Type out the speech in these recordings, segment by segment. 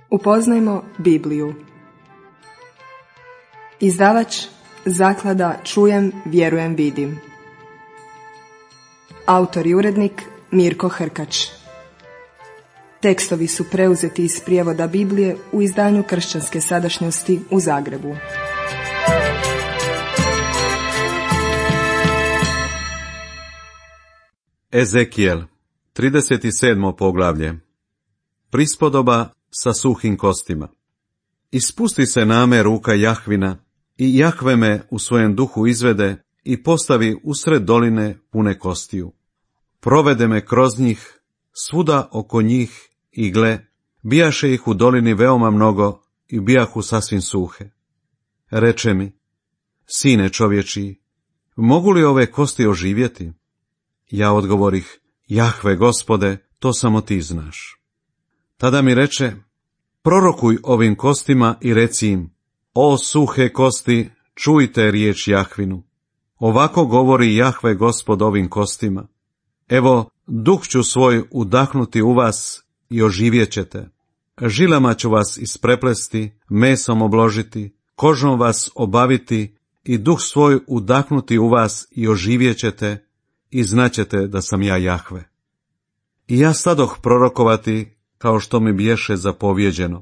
Upoznajmo Bibliju. Izdavač Zaklada Čujem, vjerujem, vidim. Autor i urednik Mirko Hrkač. Tekstovi su preuzeti iz prijevoda Biblije u izdanju Kršćanske sadašnjosti u Zagrebu. Ezekijel, 37. poglavlje. Prispodoba sa suhim kostima. Ispusti se na me ruka Jahvina i Jahve me u svojem duhu izvede i postavi usred doline pune kostiju. Provede me kroz njih, svuda oko njih i gle, bijaše ih u dolini veoma mnogo i bijahu sasvim suhe. Reče mi, sine čovječiji, mogu li ove kosti oživjeti? Ja odgovorih, Jahve Gospode, to samo ti znaš. Tada mi reče, prorokuj ovim kostima i reci im, o suhe kosti, čujte riječ Jahvinu. Ovako govori Jahve Gospod ovim kostima. Evo, duh ću svoj udahnuti u vas i oživjet ćete. Žilama ću vas ispreplesti, mesom obložiti, kožom vas obaviti i duh svoj udahnuti u vas i oživjet ćete i znaćete da sam ja Jahve. I ja stadoh prorokovati kao što mi biješe zapovjeđeno.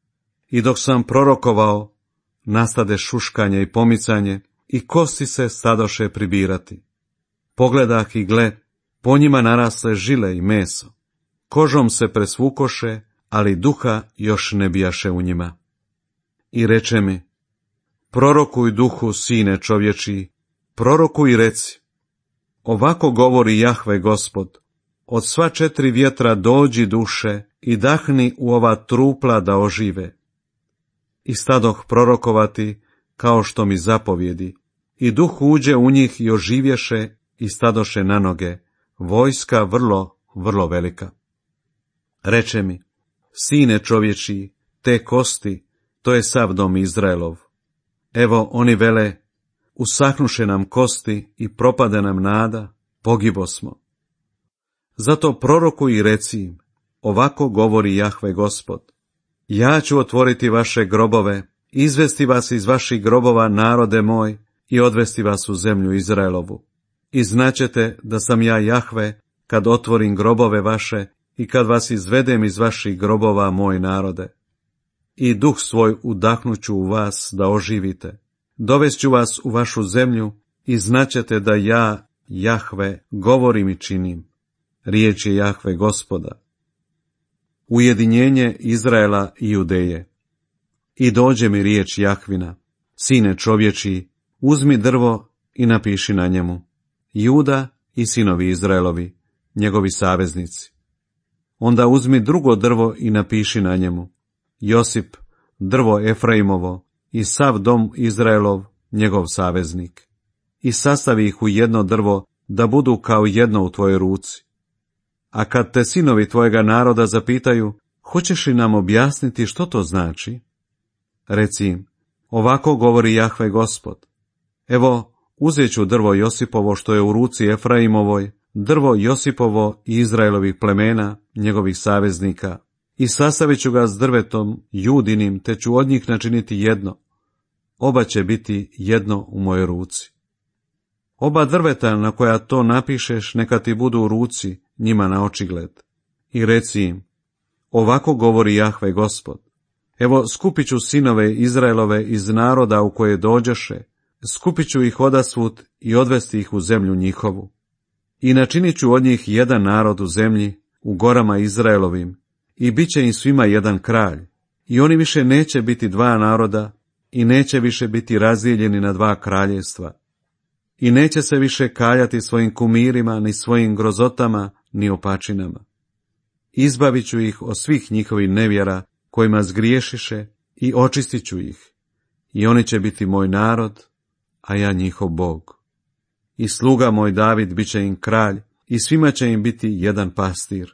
I dok sam prorokovao, nastade šuškanje i pomicanje i kosti se stadoše pribirati. Pogledah i gle, po njima narasle žile i meso. Kožom se presvukoše, ali duha još ne bijaše u njima. I reče mi, prorokuj duhu, sine čovječiji, prorokuj i reci, ovako govori Jahve Gospod, od sva 4 vjetra dođi duše i dahni u ova trupla da ožive. I stadoh prorokovati kao što mi zapovjedi, i duh uđe u njih i oživješe i stadoše na noge, vojska vrlo velika. Reče mi, sine čovječiji, te kosti, to je sav dom Izraelov. Evo oni vele, usahnuše nam kosti i propade nam nada, pogibo smo. Zato prorokuj i reci im, ovako govori Jahve Gospod, ja ću otvoriti vaše grobove, izvesti vas iz vaših grobova, narode moj, i odvesti vas u zemlju Izraelovu. I znaćete da sam ja Jahve, kad otvorim grobove vaše i kad vas izvedem iz vaših grobova, moj narode. I duh svoj udahnuću u vas da oživite. Dovešću vas u vašu zemlju i znaćete da ja, Jahve, govorim i činim. Riječ je Jahve Gospoda. Ujedinjenje Izraela i Judeje. I dođe mi riječ Jahvina, sine čovječiji, uzmi drvo i napiši na njemu, Juda i sinovi Izraelovi, njegovi saveznici. Onda uzmi drugo drvo i napiši na njemu, Josip, drvo Efraimovo i sav dom Izraelov, njegov saveznik. I sastavi ih u jedno drvo, da budu kao jedno u tvojoj ruci. A kad te sinovi tvojega naroda zapitaju, hoćeš li nam objasniti što to znači? Reci im, ovako govori Jahve Gospod. Evo, uzet ću drvo Josipovo što je u ruci Efraimovoj, drvo Josipovo i Izraelovih plemena, njegovih saveznika, i sastavit ću ga s drvetom Judinim, te ću od njih načiniti jedno. Oba će biti jedno u mojoj ruci. Oba drveta na koja to napišeš neka ti budu u ruci, njima na očigled. I reci im, ovako govori Jahve Gospod. Evo, skupit ću sinove Izraelove iz naroda u koje dođeše, skupit ću ih odasvud i odvesti ih u zemlju njihovu. I načinit ću od njih jedan narod u zemlji, u gorama Izraelovim, i bit će im svima jedan kralj. I oni više neće biti 2 naroda, i neće više biti razdijeljeni na 2 kraljevstva. I neće se više kaljati svojim kumirima, ni svojim grozotama, ni opačinama. Izbavit ću ih od svih njihovih nevjera, kojima zgriješiše, i očistit ću ih. I oni će biti moj narod, a ja njihov Bog. I sluga moj David bit će im kralj, i svima će im biti jedan pastir.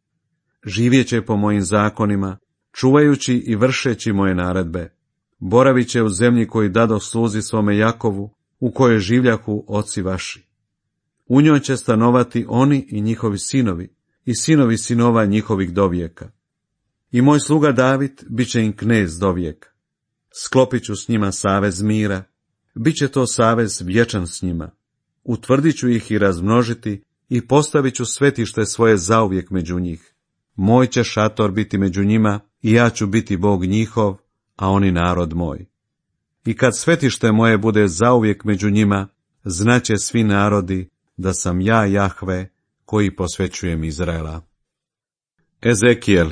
Živjet će po mojim zakonima, čuvajući i vršeći moje naredbe. Boravit će u zemlji koju dadoh sluzi svome Jakovu, u kojoj življahu oci vaši. U njoj će stanovati oni i njihovi sinovi, i sinovi sinova njihovih dovijeka. I moj sluga David bit će im knez dovijek. Sklopit ću s njima savez mira, bit će to savez vječan s njima. Utvrdit ću ih i razmnožiti i postavit ću svetište svoje zauvijek među njih. Moj će šator biti među njima i ja ću biti Bog njihov, a oni narod moj. I kad svetište moje bude zauvijek među njima, znaće svi narodi da sam ja Jahve koji posvećujem Izraela. Ezekijel,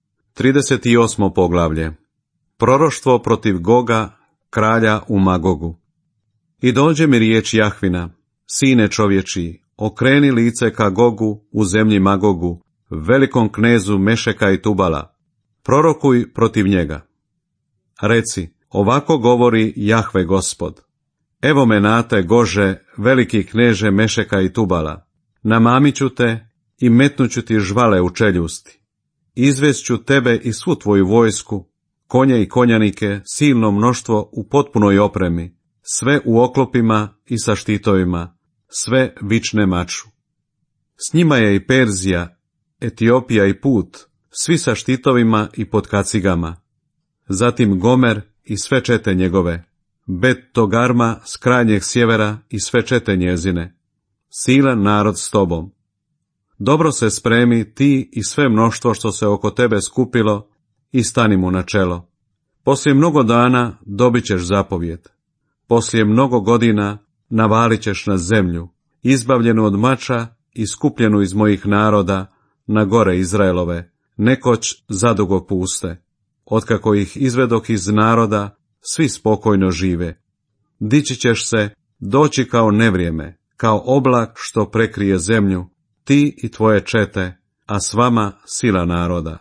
38. poglavlje. Proroštvo protiv Goga, kralja u Magogu. I dođe mi riječ Jahvina, sine čovječi, okreni lice ka Gogu u zemlji Magogu, velikom knezu Mešeka i Tubala. Prorokuj protiv njega. Reci, ovako govori Jahve Gospod. Evo me nate, Gože, veliki kneže Mešeka i Tubala. Namamit ću te i metnuću ti žvale u čeljusti. Izvest ću tebe i svu tvoju vojsku, konje i konjanike, silno mnoštvo u potpunoj opremi, sve u oklopima i sa štitovima, sve vične maču. S njima je i Perzija, Etiopija i Put, svi sa štitovima i pod kacigama. Zatim Gomer i sve čete njegove, Bet Togarma s krajnjeg sjevera i sve čete njezine. Silan narod s tobom. Dobro se spremi ti i sve mnoštvo što se oko tebe skupilo i stani mu na čelo. Poslije mnogo dana dobit ćeš zapovjed. Poslije mnogo godina navalit ćeš na zemlju, izbavljenu od mača i skupljenu iz mojih naroda na gore Izraelove, nekoć zadugo puste. Otkako ih izvedok iz naroda, svi spokojno žive. Dići ćeš se, doći kao nevrijeme, kao oblak što prekrije zemlju, ti i tvoje čete, a s vama sila naroda.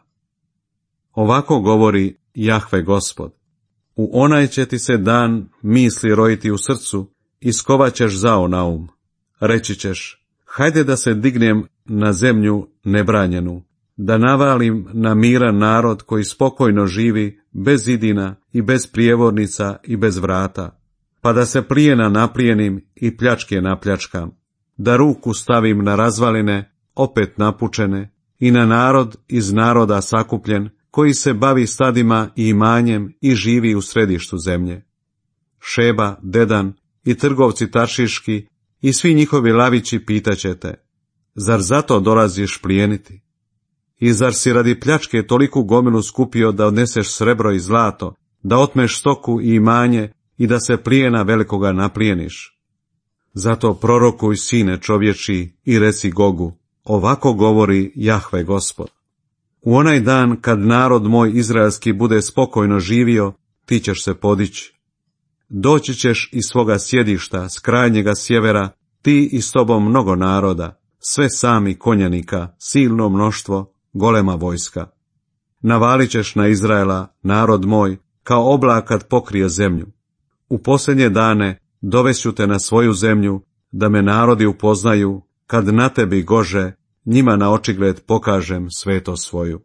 Ovako govori Jahve Gospod. U onaj će ti se dan misli rojiti u srcu i skovat ćeš zao na um. Reći ćeš, hajde da se dignem na zemlju nebranjenu, da navalim na miran narod koji spokojno živi, bez idina i bez prijevornica i bez vrata, pa da se plijena naplijenim i pljačke napljačkam, da ruku stavim na razvaline, opet napučene, i na narod iz naroda sakupljen, koji se bavi stadima i imanjem i živi u središtu zemlje. Šeba, Dedan i trgovci taršiški i svi njihovi lavići pitaćete, zar zato dolaziš plijeniti? I zar si radi pljačke toliku gomilu skupio da odneseš srebro i zlato, da otmeš stoku i imanje i da se plijena velikoga naplijeniš? Zato prorokuj, sine čovječi, i reci Gogu, ovako govori Jahve Gospod. U onaj dan kad narod moj izraelski bude spokojno živio, ti ćeš se podići. Doći ćeš iz svoga sjedišta, s krajnjega sjevera, ti i s tobom mnogo naroda, sve sami konjanika, silno mnoštvo, golema vojska. Navalit ćeš na Izraela, narod moj, kao oblak kad pokrije zemlju. U posljednje dane dovešću te na svoju zemlju, da me narodi upoznaju, kad na tebi, Gože, njima na očigled pokažem svetost svoju.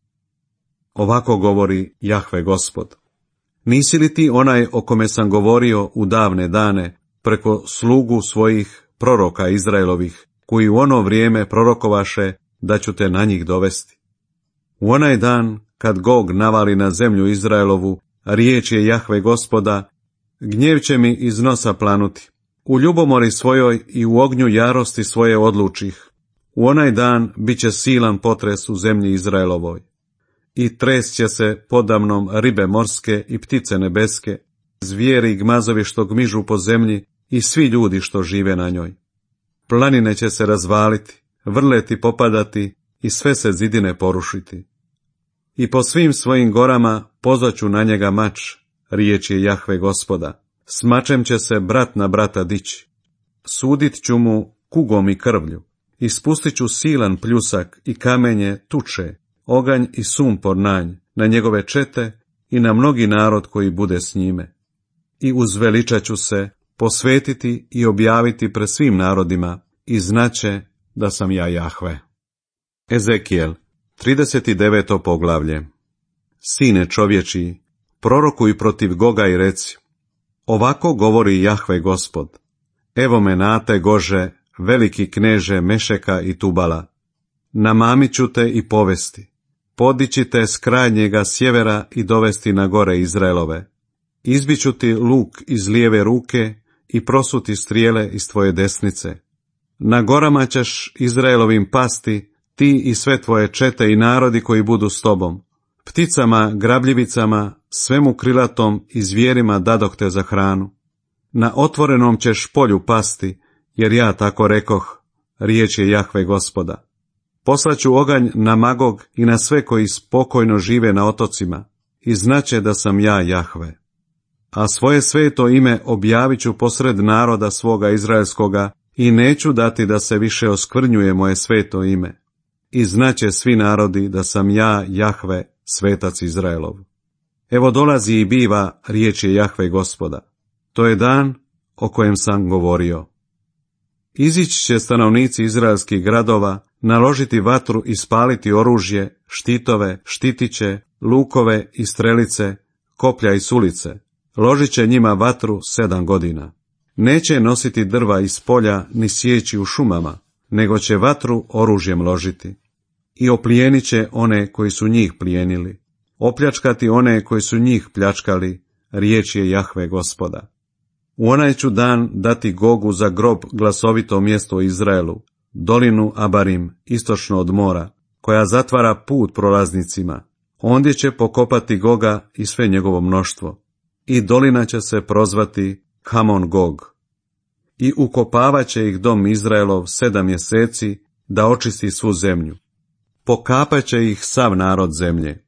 Ovako govori Jahve Gospod. Nisi li ti onaj o kome sam govorio u davne dane, preko slugu svojih proroka Izraelovih, koji u ono vrijeme prorokovaše da ću te na njih dovesti? U onaj dan, kad Gog navali na zemlju Izraelovu, riječ je Jahve Gospoda, gnjev će mi iz nosa planuti. U ljubomori svojoj i u ognju jarosti svoje odlučih. U onaj dan bit će silan potres u zemlji Izraelovoj. I trest će se podamnom ribe morske i ptice nebeske, zvijeri i gmazovi što gmižu po zemlji i svi ljudi što žive na njoj. Planine će se razvaliti, vrleti popadati i sve se zidine porušiti. I po svim svojim gorama pozvaću na njega mač, riječ je Jahve Gospoda. S mačem će se brat na brata dići. Sudit ću mu kugom i krvlju. Ispustit ću silan pljusak i kamenje tuče, oganj i sumpor nanj, na njegove čete i na mnogi narod koji bude s njime. I uzveličat ću se, posvetiti i objaviti pred svim narodima, i znaće da sam ja Jahve. Ezekijel, 39. poglavlje. Sine čovječi, prorokuj protiv Goga i reci, ovako govori Jahve Gospod, evo me nate, Gože, veliki kneže Mešeka i Tubala. Namamit ću te i povesti. podići te s krajnjega sjevera i dovesti na gore Izraelove. Izbiću ti luk iz lijeve ruke i prosuti strijele iz tvoje desnice. Na gorama ćeš Izraelovim pasti, ti i sve tvoje čete i narodi koji budu s tobom. Pticama, grabljivicama, svemu krilatom i zvijerima dadoh te za hranu. Na otvorenom ćeš polju pasti, jer ja tako rekoh, riječ je Jahve Gospoda. Poslaću oganj na Magog i na sve koji spokojno žive na otocima, i znaće da sam ja Jahve. A svoje sveto ime objavit ću posred naroda svoga izraelskoga i neću dati da se više oskvrnjuje moje sveto ime. I znaće svi narodi da sam ja Jahve, svetac Izraelov. Evo dolazi i biva, riječ je Jahve Gospoda. To je dan o kojem sam govorio. Izići će stanovnici izraelskih gradova, naložiti vatru i spaliti oružje, štitove, štitiće, lukove i strelice, koplja i sulice. Ložit će njima vatru 7 godina. Neće nositi drva iz polja ni sjeći u šumama, nego će vatru oružjem ložiti. I oplijenit će one koji su njih plijenili, opljačkati one koji su njih pljačkali, riječ je Jahve Gospoda. U onaj ću dan dati Gogu za grob glasovito mjesto u Izraelu, dolinu Abarim, istočno od mora, koja zatvara put prolaznicima. Ondje će pokopati Goga i sve njegovo mnoštvo. I dolina će se prozvati Hamon Gog. I ukopavat će ih dom Izraelov 7 mjeseci da očisti svu zemlju. Pokapat će ih sav narod zemlje.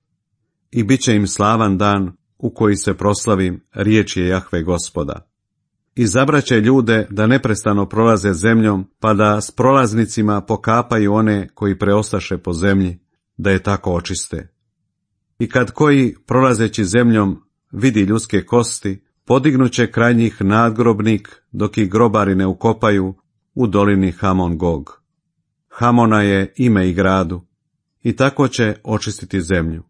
I bit će im slavan dan u koji se proslavim, riječ je Jahve Gospoda. Izabrat će ljude da neprestano prolaze zemljom, pa da s prolaznicima pokapaju one koji preostaše po zemlji, da je tako očiste. I kad koji, prolazeći zemljom, vidi ljudske kosti, podignuće kraj njih nadgrobnik, dok ih grobari ne ukopaju u dolini Hamon Gog. Hamona je ime i gradu, i tako će očistiti zemlju.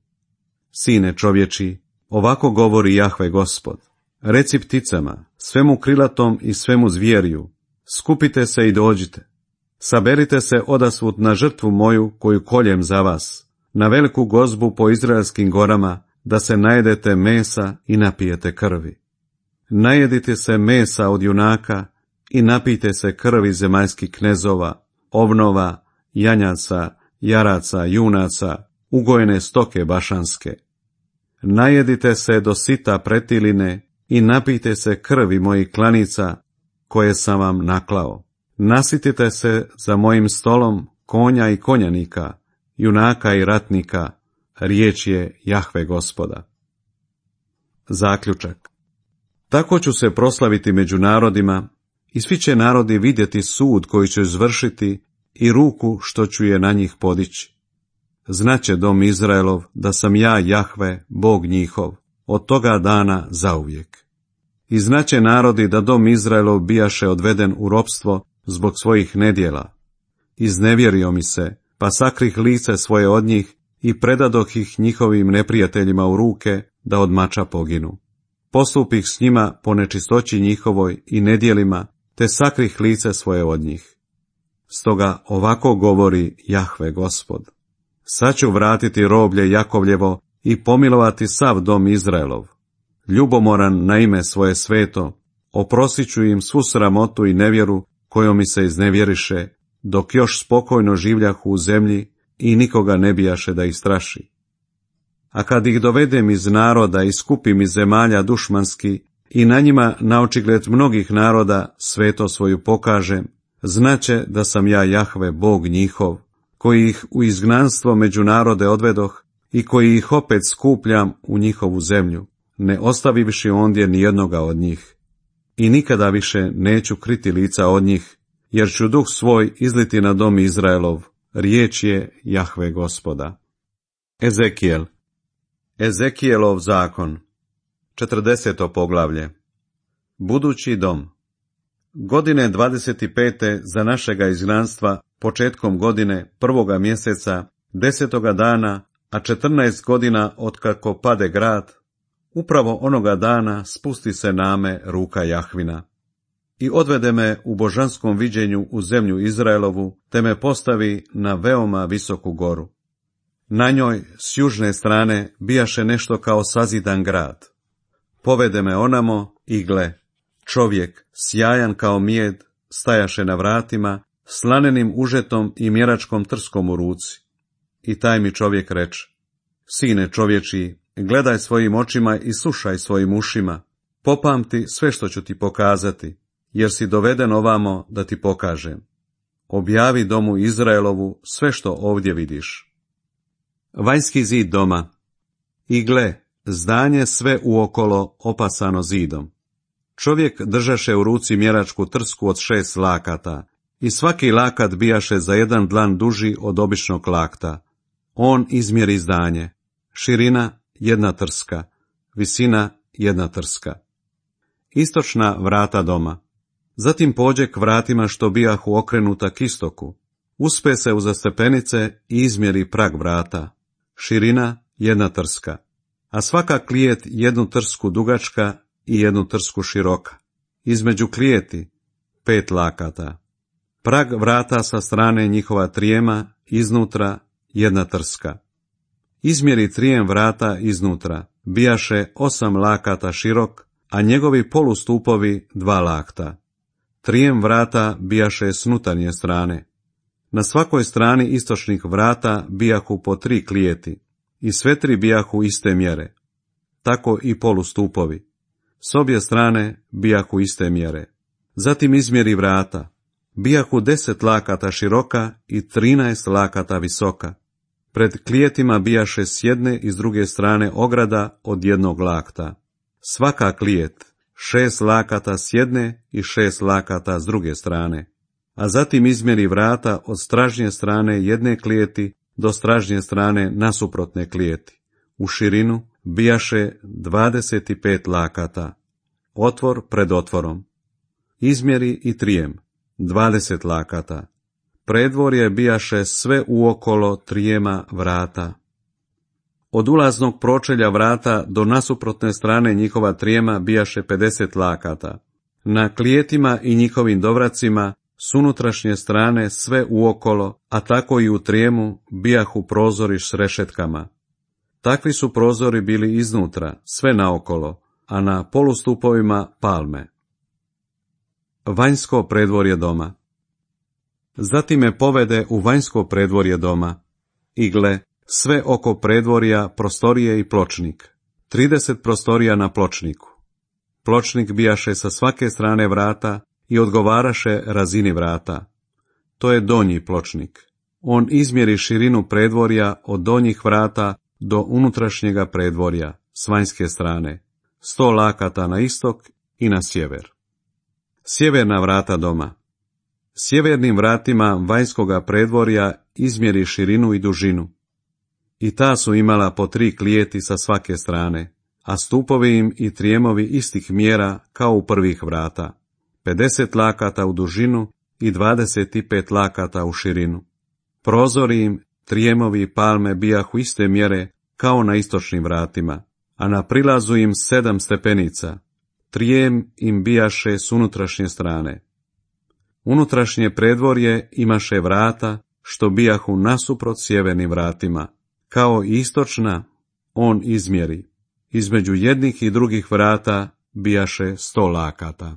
Sine čovječi, ovako govori Jahve Gospod. Reci pticama, svemu krilatom i svemu zvjeriju, skupite se i dođite. Saberite se odasvud na žrtvu moju koju koljem za vas, na veliku gozbu po izraelskim gorama, da se najedete mesa i napijete krvi. Najedite se mesa od junaka i napijte se krvi zemaljskih knezova, ovnova, janjaca, jaraca, junaca, ugojene stoke bašanske. Najedite se do sita pretiline i napijte se krvi mojih klanica koje sam vam naklao. Nasitite se za mojim stolom konja i konjanika, junaka i ratnika, riječ je Jahve Gospoda. Zaključak. Tako ću se proslaviti među narodima i svi će narodi vidjeti sud koji ću izvršiti i ruku što ću je na njih podići. Znaće dom Izraelov da sam ja Jahve, Bog njihov, od toga dana zauvijek. I znaće narodi da dom Izraelov bijaše odveden u ropstvo zbog svojih nedjela. Iznevjerio mi se, pa sakrih lice svoje od njih i predadoh ih njihovim neprijateljima u ruke da od mača poginu. Postupih s njima po nečistoći njihovoj i nedjelima, te sakrih lice svoje od njih. Stoga ovako govori Jahve Gospod. Sad ću vratiti roblje Jakovljevo i pomilovati sav dom Izraelov. Ljubomoran na ime svoje sveto, oprostit ću im svu sramotu i nevjeru kojom mi se iznevjeriše, dok još spokojno življahu u zemlji i nikoga ne bijaše da ih straši. A kad ih dovedem iz naroda i skupim iz zemalja dušmanski i na njima naočigled mnogih naroda sveto svoju pokažem, znaće da sam ja Jahve, Bog njihov, koji ih u izgnanstvo među narode odvedoh i koji ih opet skupljam u njihovu zemlju, ne ostavivši ondje ni jednoga od njih. I nikada više neću kriti lica od njih, jer ću duh svoj izliti na dom Izraelov, riječ je Jahve Gospoda. Ezekijel. Ezekijelov zakon. 40. poglavlje. Budući dom. Godine 25. za našega izgnanstva, početkom godine 1. mjeseca, 10. dana, a 14 godina otkako pade grad, upravo onoga dana spusti se name ruka Jahvina. I odvede me u božanskom viđenju u zemlju Izraelovu, te me postavi na veoma visoku goru. Na njoj s južne strane bijaše nešto kao sazidan grad. Povede me onamo i gle, čovjek, sjajan kao mijed, stajaše na vratima, s lanenim užetom i mjeračkom trskom u ruci. I taj mi čovjek reče: Sine čovječiji, gledaj svojim očima i slušaj svojim ušima, popamti sve što ću ti pokazati, jer si doveden ovamo da ti pokažem. Objavi domu Izraelovu sve što ovdje vidiš. Vanjski zid doma. I gle, zdanje sve uokolo opasano zidom. Čovjek držaše u ruci mjeračku trsku od 6 lakata, i svaki lakat bijaše za jedan dlan duži od običnog lakta. On izmjeri zdanje. Širina 1 trska, visina 1 trska. Istočna vrata doma. Zatim pođe k vratima što bijahu okrenuta k istoku. Uspe se uza stepenice i izmjeri prag vrata. Širina 1 trska, a svaka klijet 1 trsku dugačka i 1 trsku široka. Između klijeti 5 lakata. Prag vrata sa strane njihova trijema iznutra 1 trska. Izmjeri trijem vrata iznutra bijaše 8 lakata širok, a njegovi polustupovi 2 lakta. Trijem vrata bijaše s unutarnje strane. Na svakoj strani istočnih vrata bijahu po 3 klijeti, i sve 3 bijahu iste mjere. Tako i polustupovi. S obje strane bijahu iste mjere. Zatim izmjeri vrata. Bijahu 10 lakata široka i 13 lakata visoka. Pred klijetima bijaše s jedne i s druge strane ograda od 1 lakta. Svaka klijet 6 lakata s jedne i 6 lakata s druge strane. A zatim izmjeri vrata od stražnje strane jedne klijeti do stražnje strane nasuprotne klijeti. U širinu bijaše 25 lakata. Otvor pred otvorom. Izmjeri i trijem 20 lakata. Predvorje bijaše sve uokolo trijema vrata. Od ulaznog pročelja vrata do nasuprotne strane njihova trijema bijaše 50 lakata. Na klijetima i njihovim dovracima s unutrašnje strane sve uokolo, a tako i u trijemu bijahu prozori s rešetkama. Takvi su prozori bili iznutra, sve naokolo, a na polustupovima palme. Vanjsko predvorje doma. Zatim me povede u vanjsko predvorje doma. I gle, sve oko predvorja prostorije i pločnik. 30 prostorija na pločniku. Pločnik bijaše sa svake strane vrata i odgovaraše razini vrata. To je donji pločnik. On izmjeri širinu predvorja od donjih vrata do unutrašnjega predvorja, s vanjske strane. 100 lakata na istok i na sjever. Sjeverna vrata doma. Sjevernim vratima vanjskoga predvorja izmjeri širinu i dužinu. I ta su imala po 3 klijeti sa svake strane, a stupovi im i trijemovi istih mjera kao u prvih vrata. 50 lakata u dužinu i 25 lakata u širinu. Prozori im, trijemovi i palme bijahu iste mjere kao na istočnim vratima, a na prilazu im 7 stepenica. Trijem im bijaše s unutrašnje strane. Unutrašnje predvorje imaše vrata što bijahu nasuprot sjevernim vratima. Kao i istočna, on izmjeri. Između jednih i drugih vrata bijaše 100 lakata.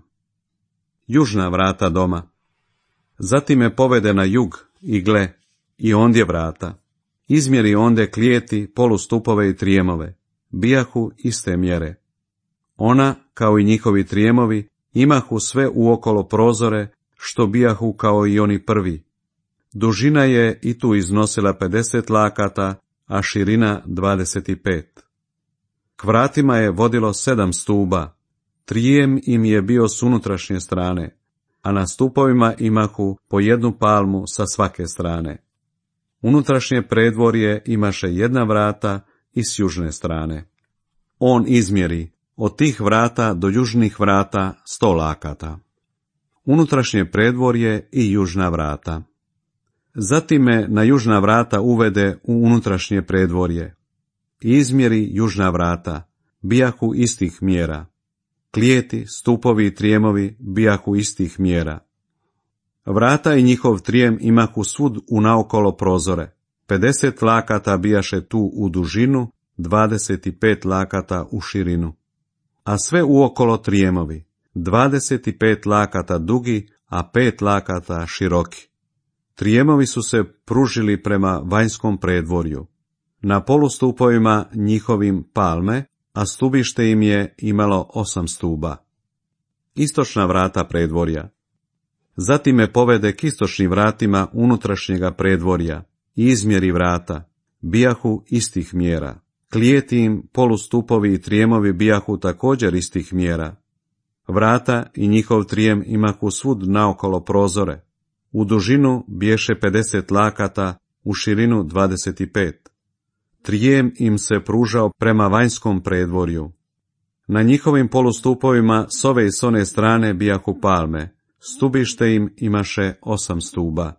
Južna vrata doma. Zatim me povede na jug i gle, i ondje vrata. Izmjeri onde klijeti, polustupove i trijemove. Bijahu iste mjere. Ona, kao i njihovi trijemovi, imahu sve uokolo prozore, što bijahu kao i oni prvi. Dužina je i tu iznosila 50 lakata, a širina 25. K vratima je vodilo 7 stuba. Trijem im je bio s unutrašnje strane, a na stupovima imahu po 1 palmu sa svake strane. Unutrašnje predvorje imaše 1 vrata i s južne strane. On izmjeri od tih vrata do južnih vrata 100 lakata. Unutrašnje predvorje i južna vrata. Zatim me na južna vrata uvede u unutrašnje predvorje. Izmjeri južna vrata, bijahu istih mjera. Klijeti, stupovi i trijemovi bijahu istih mjera. Vrata i njihov trijem imahu svud unaokolo prozore, 50 lakata bijaše tu u dužinu, 25 lakata u širinu. A sve uokolo trijemovi, 25 lakata dugi, a 5 lakata široki. Trijemovi su se pružili prema vanjskom predvorju. Na polustupovima njihovim palme, a stubište im je imalo 8 stuba. Istočna vrata predvorja. Zatim me povede k istočnim vratima unutrašnjega predvorja i izmjeri vrata, bijahu istih mjera. Klijeti im polustupovi i trijemovi bijahu također istih mjera. Vrata i njihov trijem imahu svud naokolo prozore. U dužinu biješe 50 lakata, u širinu 25. Trijem im se pružao prema vanjskom predvorju. Na njihovim polustupovima s ove i s one strane bijahu palme, stubište im imaše 8 stuba.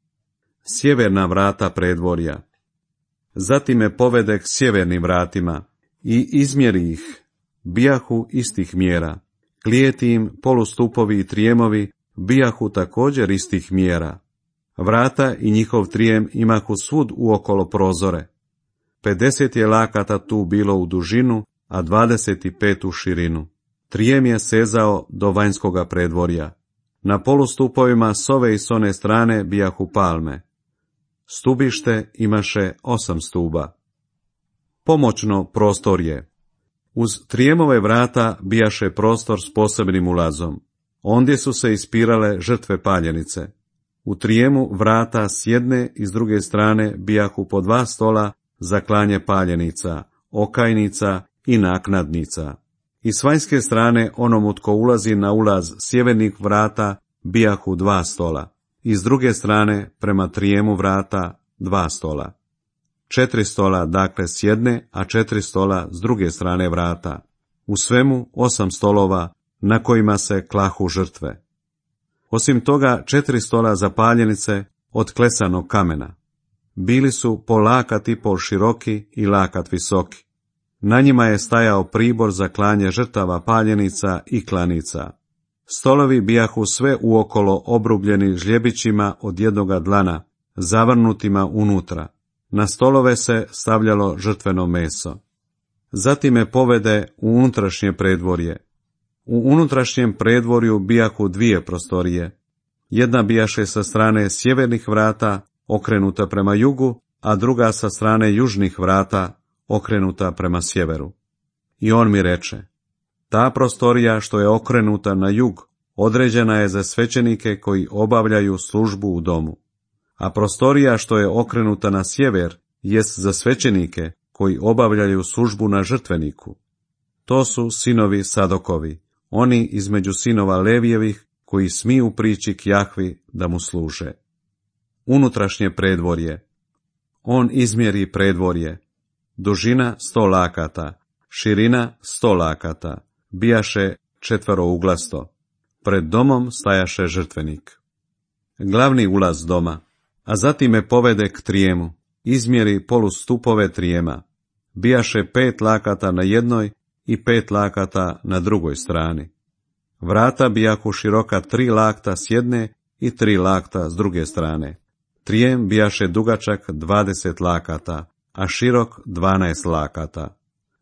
Sjeverna vrata predvorja. Zatim me povede k sjevernim vratima i izmjeri ih, bijahu istih mjera. Klijeti im polustupovi i trijemovi bijahu također istih mjera. Vrata i njihov trijem imahu svud uokolo prozore. 50 je lakata tu bilo u dužinu, a 25 u širinu. Trijem je sezao do vanjskoga predvorja. Na polustupovima s ove i s one strane bijahu palme. Stubište imaše 8 stuba. Pomoćno prostorje. Uz trijemove vrata bijaše prostor s posebnim ulazom. Ondje su se ispirale žrtve paljenice. U trijemu vrata s jedne i s druge strane bijahu po 2 stola za klanje paljenica, okajnica i naknadnica. I s vanjske strane onomu tko ulazi na ulaz sjevernih vrata bijahu 2 stola. I s druge strane prema trijemu vrata 2 stola. 4 stola dakle s jedne, a 4 stola s druge strane vrata. U svemu 8 stolova na kojima se klahu žrtve. Osim toga 4 stola za paljenice od klesanog kamena. Bili su po lakat i pol široki i lakat visoki. Na njima je stajao pribor za klanje žrtava paljenica i klanica. Stolovi bijahu sve uokolo obrubljeni žljebićima od jednoga dlana, zavrnutima unutra. Na stolove se stavljalo žrtveno meso. Zatim me povede u unutrašnje predvorje. U unutrašnjem predvorju bijahu 2 prostorije. Jedna bijaše sa strane sjevernih vrata, okrenuta prema jugu, a druga sa strane južnih vrata, okrenuta prema sjeveru. I on mi reče, ta prostorija što je okrenuta na jug, određena je za svećenike koji obavljaju službu u domu. A prostorija što je okrenuta na sjever, jest za svećenike koji obavljaju službu na žrtveniku. To su sinovi Sadokovi, oni između sinova Levijevih koji smiju prići k Jahvi da mu služe. Unutrašnje predvorje. On izmjeri predvorje. Dužina 100 lakata, širina 100 lakata, bijaše 4-uglasto. Pred domom stajaše žrtvenik. Glavni ulaz doma, a zatim me povede k trijemu, izmjeri polustupove trijema. Bijaše 5 lakata na jednoj i 5 lakata na drugoj strani. Vrata bijahu široka 3 lakta s jedne i 3 lakta s druge strane. Trijem bijaše dugačak 20 lakata, a širok 12 lakata.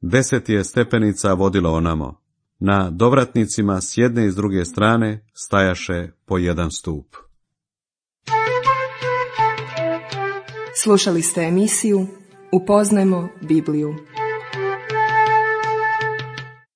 10 je stepenica vodilo onamo. Na dovratnicima s jedne i s druge strane stajaše po 1 stup. Slušali ste emisiju Upoznajmo Bibliju.